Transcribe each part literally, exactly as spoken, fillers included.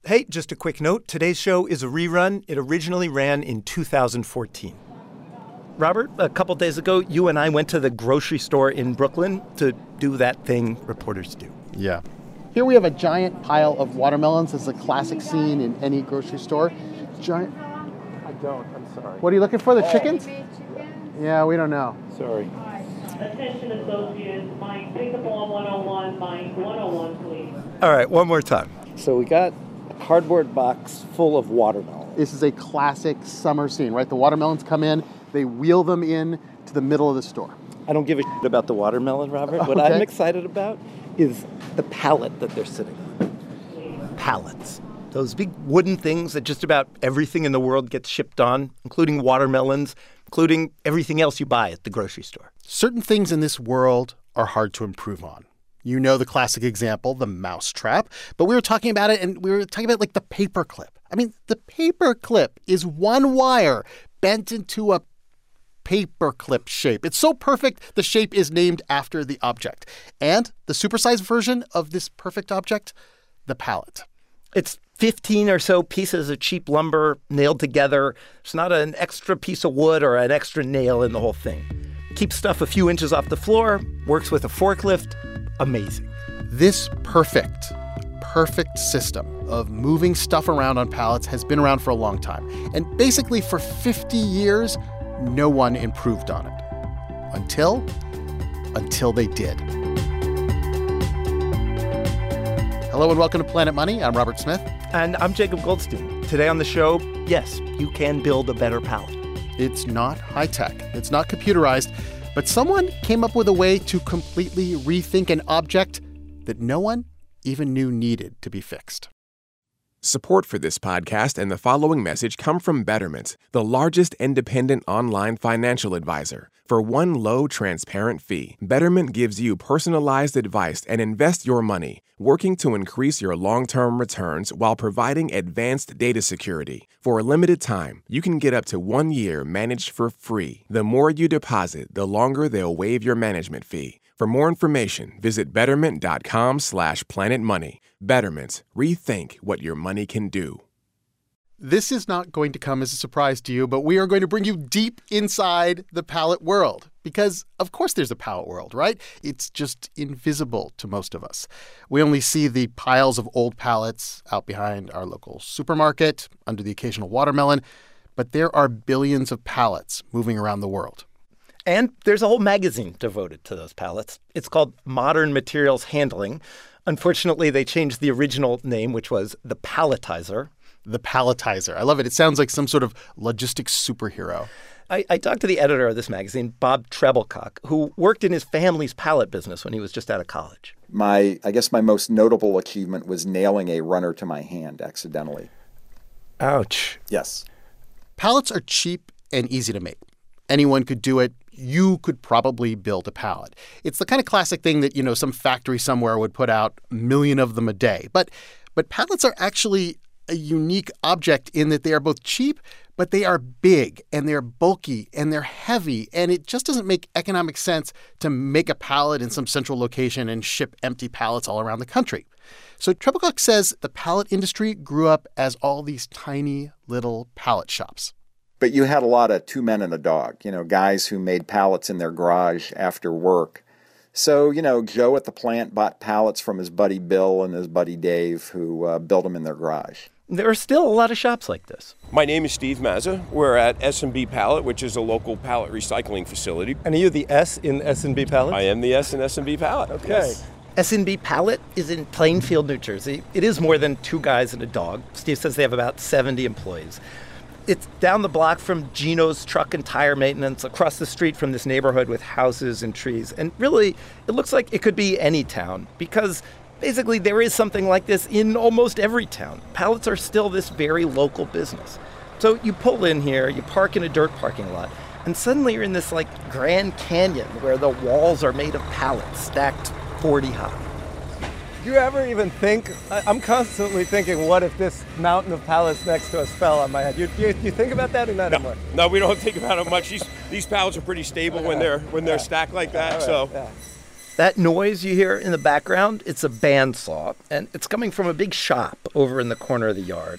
Hey, just a quick note. Today's show is a rerun. It originally ran in two thousand fourteen. Robert, a couple days ago, you and I went to the grocery store in Brooklyn to do that thing reporters do. Yeah. Here we have a giant pile of watermelons. This is a classic scene in any grocery store. Giant. I don't. I'm sorry. What are you looking for? The oh. chickens? Yeah, we don't know. Sorry. Attention associates, mine pickable on one oh one, mine one oh one, please. All right, one more time. So we got a cardboard box full of watermelon. This is a classic summer scene, right? The watermelons come in, they wheel them in to the middle of the store. I don't give a shit about the watermelon, Robert. What Okay. I'm excited about is the pallet that they're sitting on. Pallets. Those big wooden things that just about everything in the world gets shipped on, including watermelons, including everything else you buy at the grocery store. Certain things in this world are hard to improve on. You know the classic example, the mousetrap. But we were talking about it, and we were talking about, like, the paperclip. I mean, the paperclip is one wire bent into a paperclip shape. It's so perfect, the shape is named after the object. And the supersized version of this perfect object, the pallet. It's fifteen or so pieces of cheap lumber nailed together. There's not an extra piece of wood or an extra nail in the whole thing. Keeps stuff a few inches off the floor, works with a forklift. Amazing. This perfect, perfect system of moving stuff around on pallets has been around for a long time. And basically for fifty years, no one improved on it. Until, until they did. Hello and welcome to Planet Money. I'm Robert Smith. And I'm Jacob Goldstein. Today on the show, yes, you can build a better pallet. It's not high-tech. It's not computerized. But someone came up with a way to completely rethink an object that no one even knew needed to be fixed. Support for this podcast and the following message come from Betterment, the largest independent online financial advisor. For one low, transparent fee, Betterment gives you personalized advice and invest your money, working to increase your long-term returns while providing advanced data security. For a limited time, you can get up to one year managed for free. The more you deposit, the longer they'll waive your management fee. For more information, visit betterment.com slash planetmoney. Betterment. Rethink what your money can do. This is not going to come as a surprise to you, but we are going to bring you deep inside the pallet world. Because, of course, there's a pallet world, right? It's just invisible to most of us. We only see the piles of old pallets out behind our local supermarket, under the occasional watermelon. But there are billions of pallets moving around the world. And there's a whole magazine devoted to those pallets. It's called Modern Materials Handling. Unfortunately, they changed the original name, which was The Palletizer. The Palletizer. I love it. It sounds like some sort of logistics superhero. I, I talked to the editor of this magazine, Bob Treblecock, who worked in his family's pallet business when he was just out of college. My, I guess my most notable achievement was nailing a runner to my hand accidentally. Ouch. Yes. Pallets are cheap and easy to make. Anyone could do it. You could probably build a pallet. It's the kind of classic thing that, you know, some factory somewhere would put out a million of them a day. But but pallets are actually a unique object in that they are both cheap, but they are big and they're bulky and they're heavy. And it just doesn't make economic sense to make a pallet in some central location and ship empty pallets all around the country. So Treblecock says the pallet industry grew up as all these tiny little pallet shops. But you had a lot of two men and a dog, you know, guys who made pallets in their garage after work. So, you know, Joe at the plant bought pallets from his buddy Bill and his buddy Dave, who uh, built them in their garage. There are still a lot of shops like this. My name is Steve Mazza. We're at S and B Pallet, which is a local pallet recycling facility. And are you the S in S and B Pallet? I am the S in S and B Pallet. Okay. Yes. S and B Pallet is in Plainfield, New Jersey. It is more than two guys and a dog. Steve says they have about seventy employees. It's down the block from Gino's Truck and Tire Maintenance, across the street from this neighborhood with houses and trees. And really, it looks like it could be any town because basically there is something like this in almost every town. Pallets are still this very local business. So you pull in here, you park in a dirt parking lot, and suddenly you're in this like Grand Canyon where the walls are made of pallets stacked forty high. Do you ever even think, I'm constantly thinking, what if this mountain of pallets next to us fell on my head? You, you, you think about that or not no, anymore? No, we don't think about it much. These, these pallets are pretty stable when they're when they're yeah. stacked like that. Right, so yeah. That noise you hear in the background, it's a bandsaw, and it's coming from a big shop over in the corner of the yard.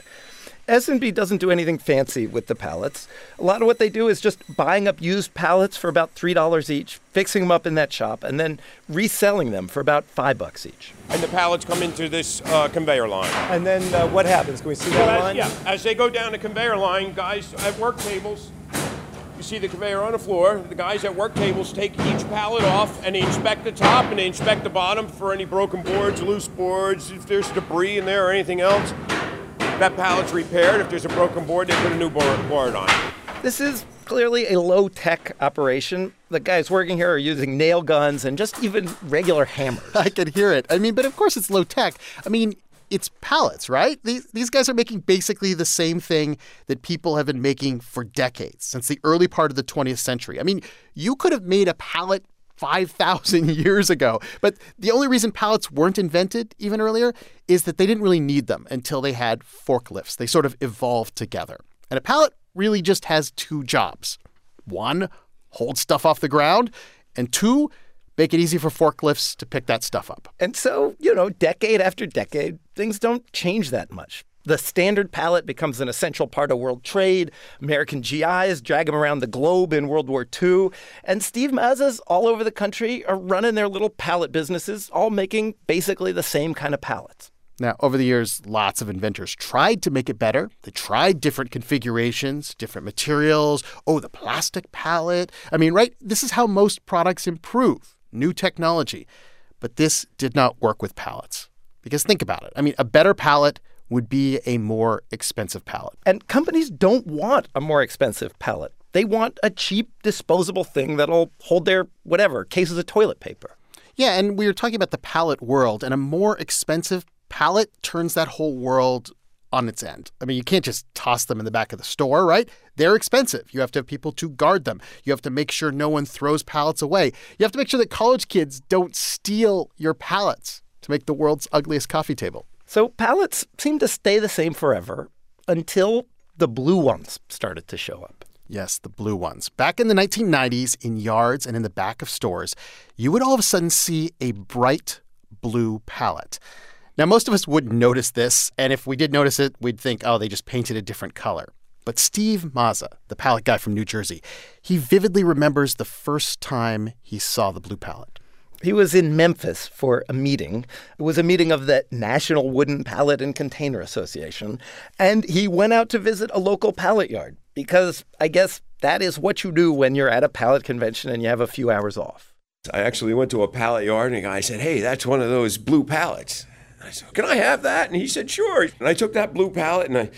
S and B doesn't do anything fancy with the pallets. A lot of what they do is just buying up used pallets for about three dollars each, fixing them up in that shop, and then reselling them for about five bucks each. And the pallets come into this uh, conveyor line. And then uh, what happens? Can we see So that as, line? yeah, as they go down the conveyor line, guys at work tables, you see the conveyor on the floor. The guys at work tables take each pallet off and they inspect the top and they inspect the bottom for any broken boards, loose boards, if there's debris in there or anything else. That pallet's repaired. If there's a broken board, they put a new board, board on it. This is clearly a low-tech operation. The guys working here are using nail guns and just even regular hammers. I can hear it. I mean, but of course it's low-tech. I mean, it's pallets, right? These, these guys are making basically the same thing that people have been making for decades, since the early part of the twentieth century. I mean, you could have made a pallet five thousand years ago. But the only reason pallets weren't invented even earlier is that they didn't really need them until they had forklifts. They sort of evolved together. And a pallet really just has two jobs. One, hold stuff off the ground. And two, make it easy for forklifts to pick that stuff up. And so, you know, decade after decade, things don't change that much. The standard pallet becomes an essential part of world trade. American G Is drag them around the globe in World War Two. And Steve Mazas all over the country are running their little pallet businesses, all making basically the same kind of pallets. Now, over the years, lots of inventors tried to make it better. They tried different configurations, different materials. Oh, the plastic pallet. I mean, right? This is how most products improve. New technology. But this did not work with pallets. Because think about it. I mean, a better pallet would be a more expensive pallet. And companies don't want a more expensive pallet. They want a cheap, disposable thing that'll hold their, whatever, cases of toilet paper. Yeah, and we were talking about the pallet world, and a more expensive pallet turns that whole world on its end. I mean, you can't just toss them in the back of the store, right? They're expensive. You have to have people to guard them. You have to make sure no one throws pallets away. You have to make sure that college kids don't steal your pallets to make the world's ugliest coffee table. So pallets seem to stay the same forever until the blue ones started to show up. Yes, the blue ones. Back in the nineteen nineties, in yards and in the back of stores, you would all of a sudden see a bright blue pallet. Now, most of us wouldn't notice this, and if we did notice it, we'd think, oh, they just painted a different color. But Steve Mazza, the pallet guy from New Jersey, he vividly remembers the first time he saw the blue pallet. He was in Memphis for a meeting. It was a meeting of the National Wooden Pallet and Container Association. And he went out to visit a local pallet yard because I guess that is what you do when you're at a pallet convention and you have a few hours off. I actually went to a pallet yard and a guy said, hey, that's one of those blue pallets. And I said, can I have that? And he said, sure. And I took that blue pallet and I...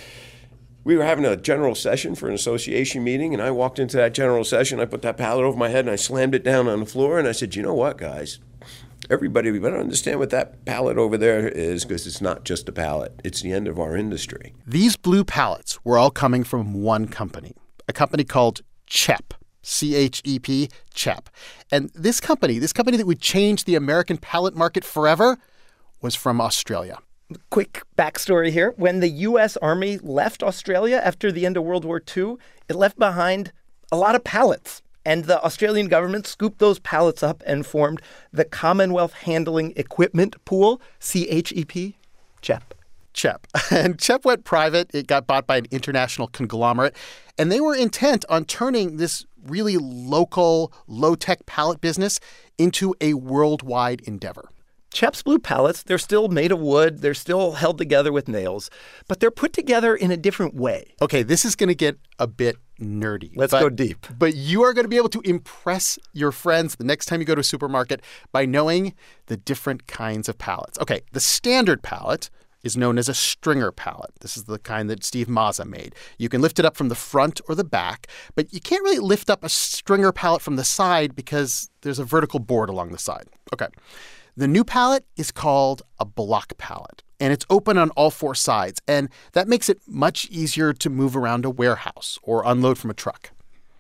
We were having a general session for an association meeting, and I walked into that general session. I put that pallet over my head, and I slammed it down on the floor, and I said, you know what, guys? Everybody, we better understand what that pallet over there is, because it's not just a pallet. It's the end of our industry. These blue pallets were all coming from one company, a company called CHEP, C H E P, CHEP. And this company, this company that would change the American pallet market forever, was from Australia. Quick backstory here. When the U S Army left Australia after the end of World War Two, it left behind a lot of pallets. And the Australian government scooped those pallets up and formed the Commonwealth Handling Equipment Pool, C H E P, CHEP. CHEP. And CHEP went private. It got bought by an international conglomerate. And they were intent on turning this really local, low-tech pallet business into a worldwide endeavor. CHEP's blue pallets, they're still made of wood. They're still held together with nails, but they're put together in a different way. Okay, this is going to get a bit nerdy. Let's but, go deep. But you are going to be able to impress your friends the next time you go to a supermarket by knowing the different kinds of pallets. Okay, the standard pallet is known as a stringer pallet. This is the kind that Steve Mazza made. You can lift it up from the front or the back, but you can't really lift up a stringer pallet from the side because there's a vertical board along the side. Okay. The new pallet is called a block pallet, and it's open on all four sides, and that makes it much easier to move around a warehouse or unload from a truck.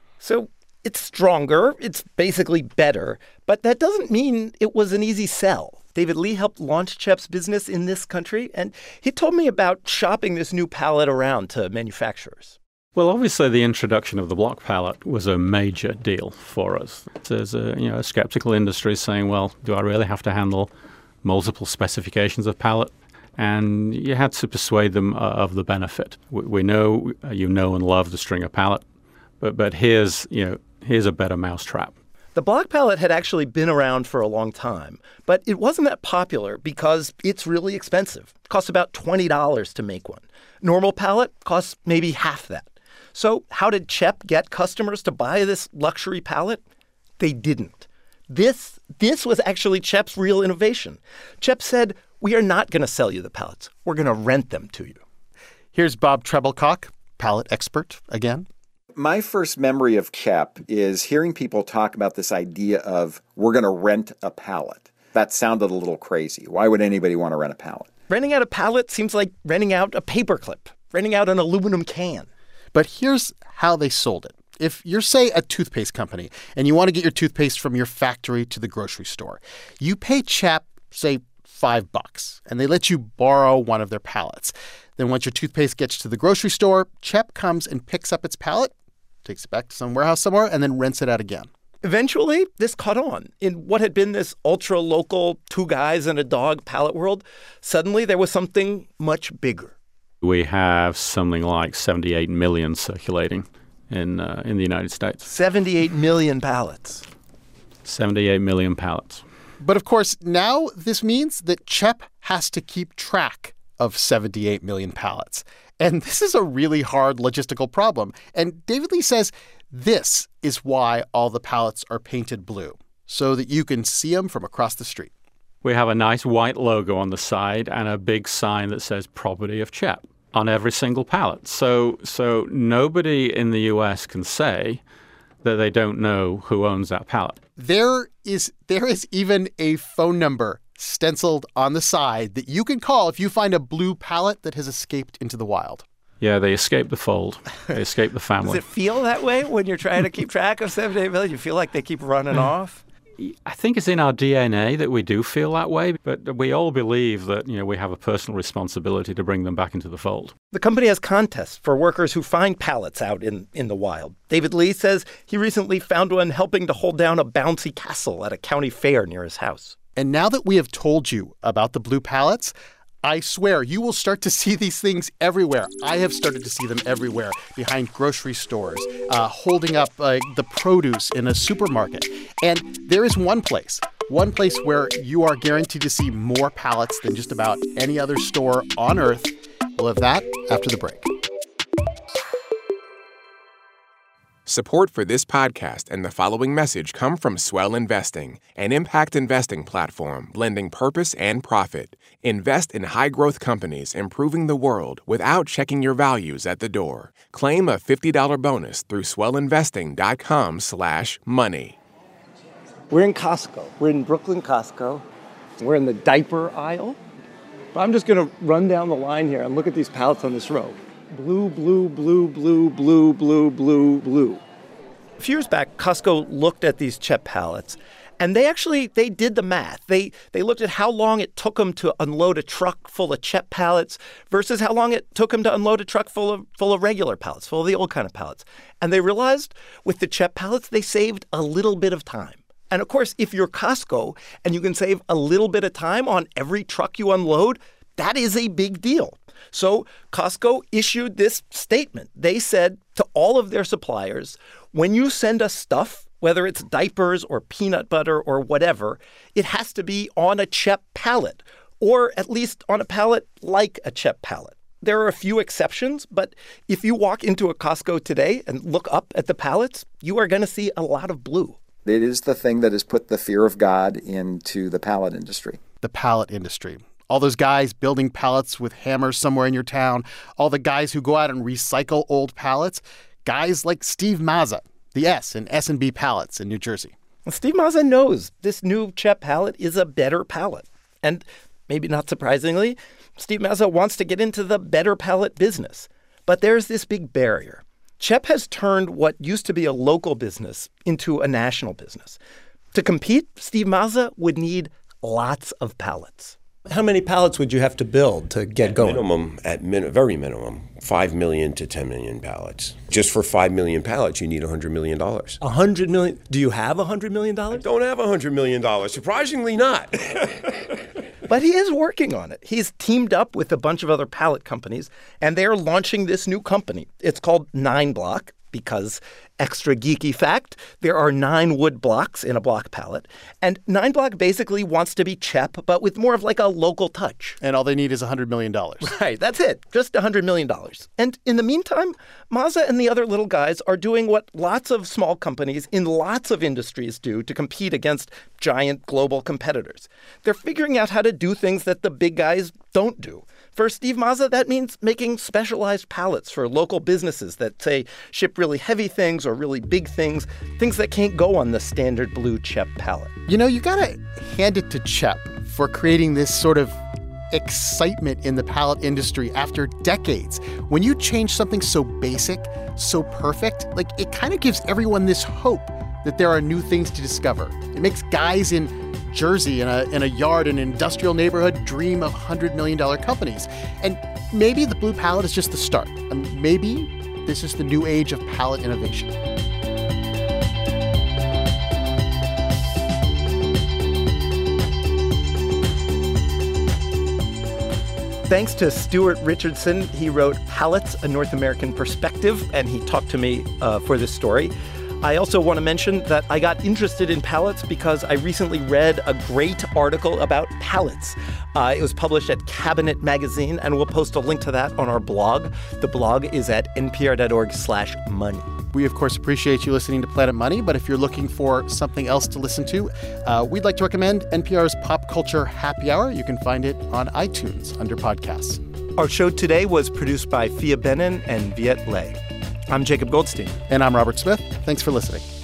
So it's stronger, it's basically better, but that doesn't mean it was an easy sell. David Lee helped launch CHEP's business in this country, and he told me about shopping this new pallet around to manufacturers. Well, obviously, the introduction of the block pallet was a major deal for us. There's a, you know, a skeptical industry saying, well, do I really have to handle multiple specifications of pallet? And you had to persuade them uh, of the benefit. We, we know uh, you know and love the stringer pallet, but but here's you know here's a better mousetrap. The block pallet had actually been around for a long time, but it wasn't that popular because it's really expensive. It costs about twenty dollars to make one. Normal pallet costs maybe half that. So how did CHEP get customers to buy this luxury pallet? They didn't. This, this was actually CHEP's real innovation. CHEP said, we are not going to sell you the pallets. We're going to rent them to you. Here's Bob Treblecock, pallet expert again. My first memory of CHEP is hearing people talk about this idea of we're going to rent a pallet. That sounded a little crazy. Why would anybody want to rent a pallet? Renting out a pallet seems like renting out a paperclip, renting out an aluminum can. But here's how they sold it. If you're, say, a toothpaste company and you want to get your toothpaste from your factory to the grocery store, you pay CHEP, say, five bucks, and they let you borrow one of their pallets. Then once your toothpaste gets to the grocery store, CHEP comes and picks up its pallet, takes it back to some warehouse somewhere, and then rents it out again. Eventually, this caught on. In what had been this ultra-local two guys and a dog pallet world, suddenly there was something much bigger. We have something like seventy-eight million circulating in uh, in the United States. seventy-eight million pallets. seventy-eight million pallets. But of course, now this means that CHEP has to keep track of seventy-eight million pallets. And this is a really hard logistical problem. And David Lee says this is why all the pallets are painted blue, so that you can see them from across the street. We have a nice white logo on the side and a big sign that says property of CHEP on every single pallet. So so nobody in the U S can say that they don't know who owns that pallet. There is there is even a phone number stenciled on the side that you can call if you find a blue pallet that has escaped into the wild. Yeah, they escape the fold. They escape the family. Does it feel that way when you're trying to keep track of seventy-eight million? You feel like they keep running off? I think it's in our D N A that we do feel that way, but we all believe that, you know, we have a personal responsibility to bring them back into the fold. The company has contests for workers who find pallets out in, in the wild. David Lee says he recently found one helping to hold down a bouncy castle at a county fair near his house. And now that we have told you about the blue pallets, I swear you will start to see these things everywhere. I have started to see them everywhere, behind grocery stores, uh, holding up uh, the produce in a supermarket. And there is one place, one place where you are guaranteed to see more pallets than just about any other store on Earth. We'll have that after the break. Support for this podcast and the following message come from Swell Investing, an impact investing platform blending purpose and profit. Invest in high-growth companies improving the world without checking your values at the door. Claim a fifty dollars bonus through swellinvesting.com slash money. We're in Costco. We're in Brooklyn Costco. We're in the diaper aisle. But I'm just going to run down the line here and look at these pallets on this row. Blue, blue, blue, blue, blue, blue, blue, blue. A few years back, Costco looked at these CHEP pallets, and they actually, they did the math. They they looked at how long it took them to unload a truck full of CHEP pallets versus how long it took them to unload a truck full of full of regular pallets, full of the old kind of pallets. And they realized with the CHEP pallets, they saved a little bit of time. And of course, if you're Costco and you can save a little bit of time on every truck you unload, that is a big deal. So Costco issued this statement. They said to all of their suppliers, when you send us stuff, whether it's diapers or peanut butter or whatever, it has to be on a CHEP pallet, or at least on a pallet like a CHEP pallet. There are a few exceptions, but if you walk into a Costco today and look up at the pallets, you are going to see a lot of blue. It is the thing that has put the fear of God into the pallet industry. The pallet industry. All those guys building pallets with hammers somewhere in your town, all the guys who go out and recycle old pallets, guys like Steve Mazza, the S in S and B Pallets in New Jersey. Well, Steve Mazza knows this new CHEP pallet is a better pallet. And maybe not surprisingly, Steve Mazza wants to get into the better pallet business. But there's this big barrier. CHEP has turned what used to be a local business into a national business. To compete, Steve Mazza would need lots of pallets. How many pallets would you have to build to get at going? Minimum, at min- very minimum, five million to ten million pallets. Just for five million pallets, you need one hundred million dollars. one hundred million dollars? Do you have one hundred million dollars? I don't have one hundred million dollars. Surprisingly not. But he is working on it. He's teamed up with a bunch of other pallet companies, and they're launching this new company. It's called Nine Block because, extra geeky fact, there are nine wood blocks in a block pallet. And Nine Block basically wants to be C H E P, but with more of like a local touch. And all they need is one hundred million dollars. Right, that's it. Just one hundred million dollars. And in the meantime, Maza and the other little guys are doing what lots of small companies in lots of industries do to compete against giant global competitors. They're figuring out how to do things that the big guys don't do. For Steve Maza, that means making specialized pallets for local businesses that, say, ship really heavy things or really big things, things that can't go on the standard blue C H E P pallet. You know, you got to hand it to C H E P for creating this sort of excitement in the pallet industry after decades. When you change something so basic, so perfect, like it kind of gives everyone this hope that there are new things to discover. It makes guys in Jersey in a in a yard in an industrial neighborhood dream of one hundred million dollars companies. And maybe the blue pallet is just the start. And maybe this is the new age of pallet innovation. Thanks to Stuart Richardson. He wrote Pallets, A North American Perspective, and he talked to me uh, for this story. I also want to mention that I got interested in pallets because I recently read a great article about pallets. Uh, it was published at Cabinet Magazine, and we'll post a link to that on our blog. The blog is at npr.org slash money. We, of course, appreciate you listening to Planet Money, but if you're looking for something else to listen to, uh, we'd like to recommend N P R's Pop Culture Happy Hour. You can find it on iTunes under podcasts. Our show today was produced by Fia Benin and Viet Le. I'm Jacob Goldstein. And I'm Robert Smith. Thanks for listening.